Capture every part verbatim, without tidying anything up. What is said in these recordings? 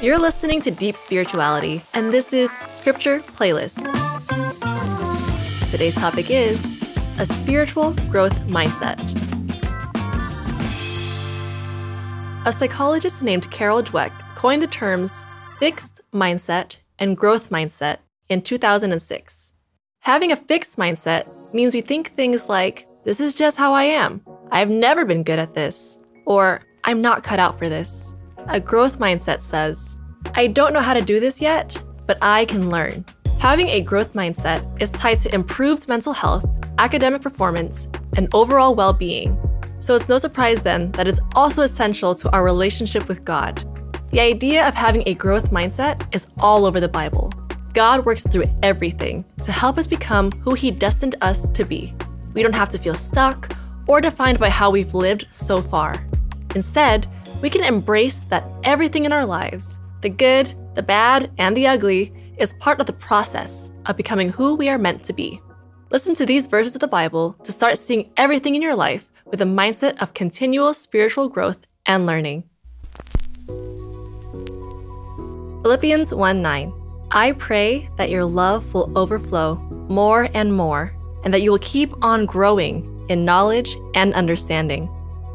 You're listening to Deep Spirituality, and this is Scripture Playlist. Today's topic is a spiritual growth mindset. A psychologist named Carol Dweck coined the terms fixed mindset and growth mindset in two thousand six. Having a fixed mindset means we think things like, this is just how I am, I've never been good at this, or I'm not cut out for this. A growth mindset says, I don't know how to do this yet, but I can learn. Having a growth mindset is tied to improved mental health, academic performance, and overall well-being. So it's no surprise then that it's also essential to our relationship with God. The idea of having a growth mindset is all over the Bible. God works through everything to help us become who He destined us to be. We don't have to feel stuck or defined by how we've lived so far. Instead, we can embrace that everything in our lives, the good, the bad, and the ugly, is part of the process of becoming who we are meant to be. Listen to these verses of the Bible to start seeing everything in your life with a mindset of continual spiritual growth and learning. Philippians one nine. I pray that your love will overflow more and more, and that you will keep on growing in knowledge and understanding.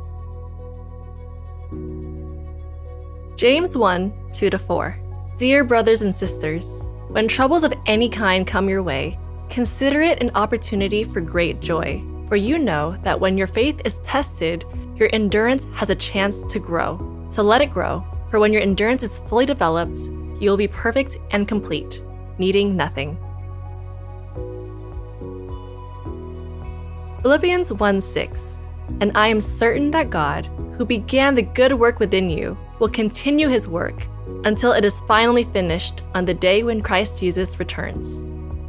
James one two to four. Dear brothers and sisters, when troubles of any kind come your way, consider it an opportunity for great joy. For you know that when your faith is tested, your endurance has a chance to grow. So let it grow, for when your endurance is fully developed, you will be perfect and complete, needing nothing. Philippians one six. And I am certain that God, who began the good work within you, will continue His work until it is finally finished on the day when Christ Jesus returns.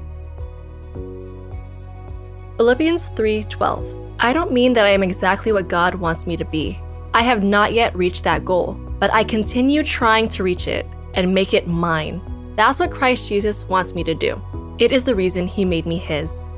Philippians three twelve. I don't mean that I am exactly what God wants me to be. I have not yet reached that goal, but I continue trying to reach it and make it mine. That's what Christ Jesus wants me to do. It is the reason He made me His.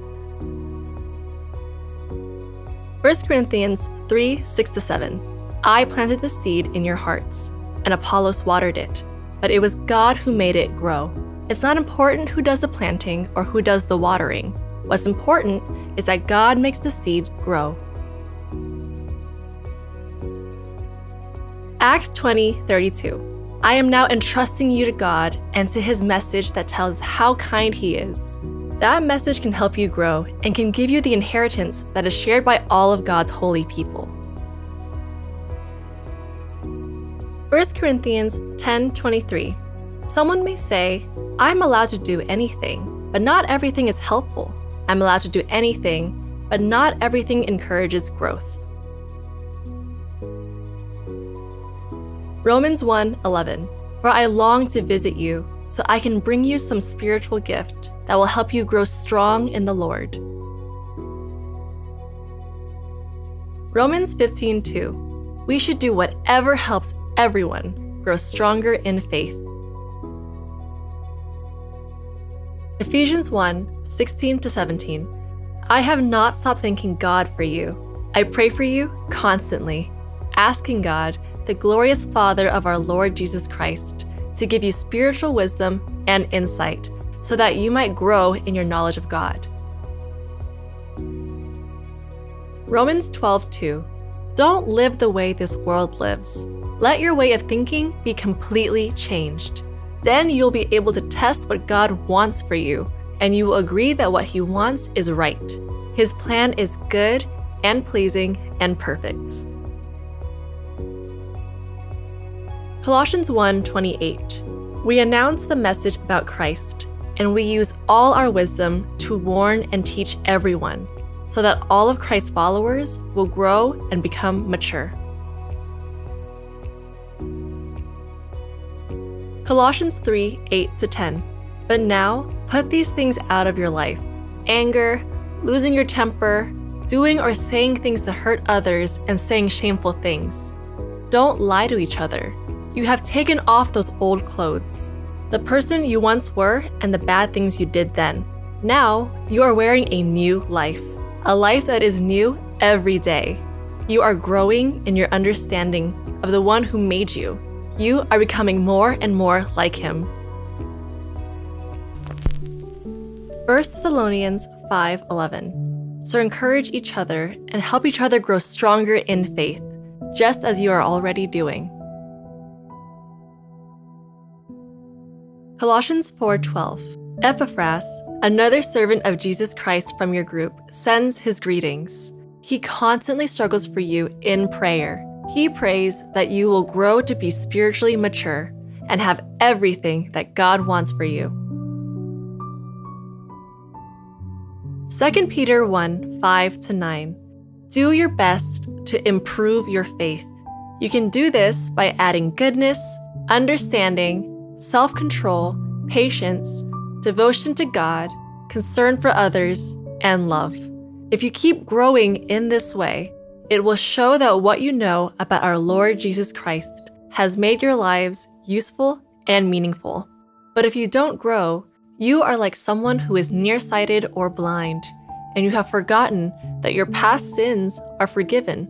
First Corinthians three six to seven. I planted the seed in your hearts, and Apollos watered it, but it was God who made it grow. It's not important who does the planting or who does the watering. What's important is that God makes the seed grow. Acts twenty thirty-two. I am now entrusting you to God and to His message that tells how kind He is. That message can help you grow and can give you the inheritance that is shared by all of God's holy people. First Corinthians ten twenty-three. Someone may say, I'm allowed to do anything, but not everything is helpful. I'm allowed to do anything, but not everything encourages growth. Romans one eleven. For I long to visit you, so I can bring you some spiritual gift that will help you grow strong in the Lord. Romans fifteen two. We should do whatever helps everyone grow stronger in faith. Ephesians one sixteen to seventeen. I have not stopped thanking God for you. I pray for you constantly, asking God, the glorious Father of our Lord Jesus Christ, to give you spiritual wisdom and insight, so that you might grow in your knowledge of God. Romans twelve two. Don't live the way this world lives. Let your way of thinking be completely changed. Then you'll be able to test what God wants for you, and you will agree that what He wants is right. His plan is good and pleasing and perfect. Colossians one twenty-eight. We announce the message about Christ, and we use all our wisdom to warn and teach everyone, so that all of Christ's followers will grow and become mature. Colossians three eight to ten. But now, put these things out of your life: anger, losing your temper, doing or saying things that hurt others, and saying shameful things. Don't lie to each other. You have taken off those old clothes, the person you once were and the bad things you did then. Now, you are wearing a new life, a life that is new every day. You are growing in your understanding of the one who made you. you are becoming more and more like him. First Thessalonians five eleven. So encourage each other and help each other grow stronger in faith, just as you are already doing. Colossians four twelve. Epaphras, another servant of Jesus Christ from your group, sends his greetings. He constantly struggles for you in prayer. He prays that you will grow to be spiritually mature and have everything that God wants for you. Second Peter one five to nine. Do your best to improve your faith. You can do this by adding goodness, understanding, self-control, patience, devotion to God, concern for others, and love. If you keep growing in this way, it will show that what you know about our Lord Jesus Christ has made your lives useful and meaningful. But if you don't grow, you are like someone who is nearsighted or blind, and you have forgotten that your past sins are forgiven.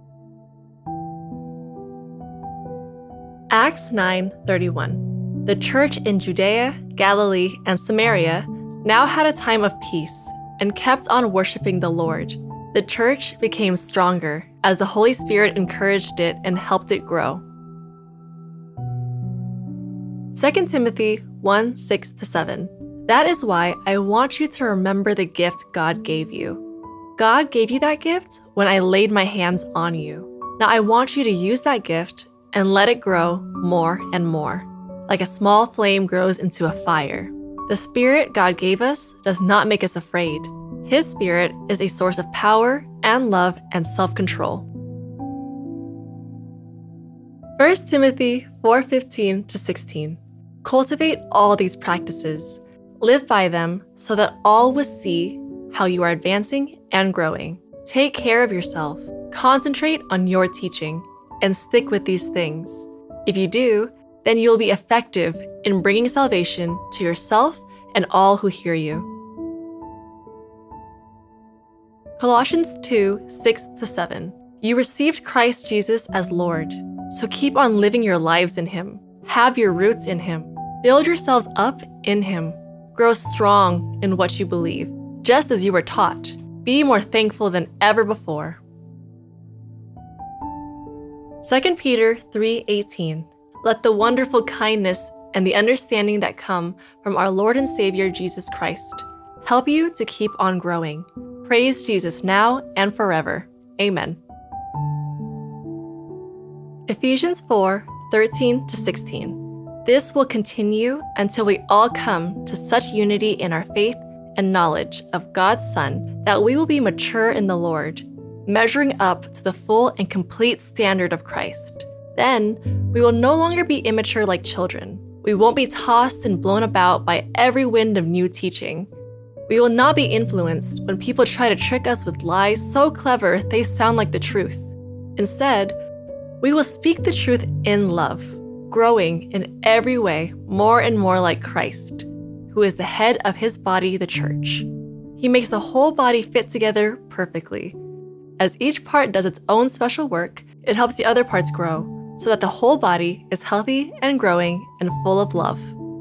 Acts nine thirty-one. The church in Judea, Galilee, and Samaria now had a time of peace and kept on worshiping the Lord. The church became stronger as the Holy Spirit encouraged it and helped it grow. Second Timothy one six to seven. That is why I want you to remember the gift God gave you. God gave you that gift when I laid my hands on you. Now I want you to use that gift and let it grow more and more, like a small flame grows into a fire. The Spirit God gave us does not make us afraid. His Spirit is a source of power and love and self-control. First Timothy four fifteen to sixteen. Cultivate all these practices. Live by them so that all will see how you are advancing and growing. Take care of yourself. Concentrate on your teaching and stick with these things. If you do, then you'll be effective in bringing salvation to yourself and all who hear you. Colossians two six to seven. You received Christ Jesus as Lord, so keep on living your lives in Him. Have your roots in Him. Build yourselves up in Him. Grow strong in what you believe, just as you were taught. Be more thankful than ever before. Second Peter three eighteen. Let the wonderful kindness and the understanding that come from our Lord and Savior Jesus Christ help you to keep on growing. Praise Jesus now and forever. Amen. Ephesians four thirteen to sixteen. This will continue until we all come to such unity in our faith and knowledge of God's Son that we will be mature in the Lord, measuring up to the full and complete standard of Christ. Then we will no longer be immature like children. We won't be tossed and blown about by every wind of new teaching. We will not be influenced when people try to trick us with lies so clever they sound like the truth. Instead, we will speak the truth in love, growing in every way more and more like Christ, who is the head of his body, the church. He makes the whole body fit together perfectly. As each part does its own special work, it helps the other parts grow, so that the whole body is healthy and growing and full of love.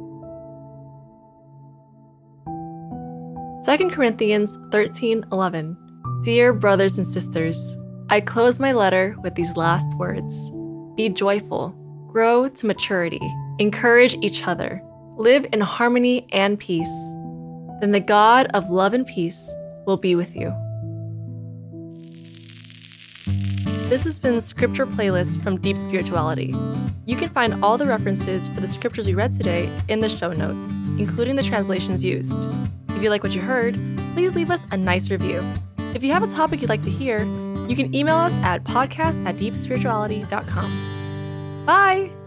Second Corinthians thirteen eleven. Dear brothers and sisters, I close my letter with these last words. Be joyful, grow to maturity, encourage each other, live in harmony and peace. Then the God of love and peace will be with you. This has been Scripture Playlist from Deep Spirituality. You can find all the references for the scriptures we read today in the show notes, including the translations used. If you like what you heard, please leave us a nice review. If you have a topic you'd like to hear, you can email us at podcast at deep spirituality dot com. Bye!